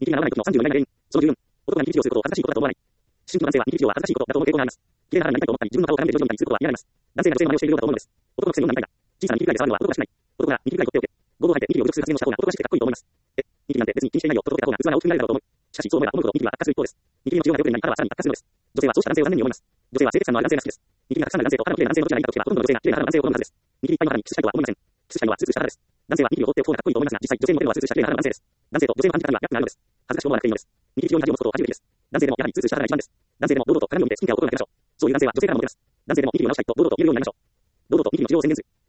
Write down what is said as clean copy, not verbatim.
ニキビが治らない時の34倍が原因。その理由。男がニキビをすることを恥ずかしいことだと思わない。思春期の男性はニキビ治療は恥ずかしいことだと思う傾向があります。綺麗な肌になりたいと思ったり、自分の顔を絡めて上手にすることは嫌がられます。男性が女性の真似をしているようだと思うのです。男のくせに女みたいだ。小さなニキビぐらいで触るのは男がしない。男がニキビぐらい取っておけ。ボードを吐いてニキビを除去する発言をした方が男らしくてかっこいいと思います。ニキビなんて別に気にしていないよと届けた方が器が大きくなるだろうと思う。しかし、そう思えば思うほどニキビは悪化する一方です。ニキビの治療が良くなり、肌はさらに悪化するのです。女性はそうした男性を残念に思います。女性は清潔感のある男性が好きです。ニキビがたくさんある男性と肌の綺麗な男性のどちらがいいかと聞けば、ほとんどの女性が綺麗な肌の男性を好むはずです。ニキビいっぱいの肌にキスしたいとは思いません。キスしたいのはツルツルした肌です。男性はニキビを取っておく方がかっこいいと思いますが、実際女性のモデルはツルツルした綺麗な肌の男性です。男性と女性の感じ方にはギャップがあるのです。恥ずかしく思わなくていいのです。ニキビ治療に恥を持つことを恥じるべきです。男性でもやはりツルツルした肌が一番です。男性でも堂々と鏡を見てスキンケアを心がけましょう。そういう男性は女性からもモテます。男性でもニキビを直したいと堂々と言えるようになりましょう。堂々とニキビの治療を宣言する。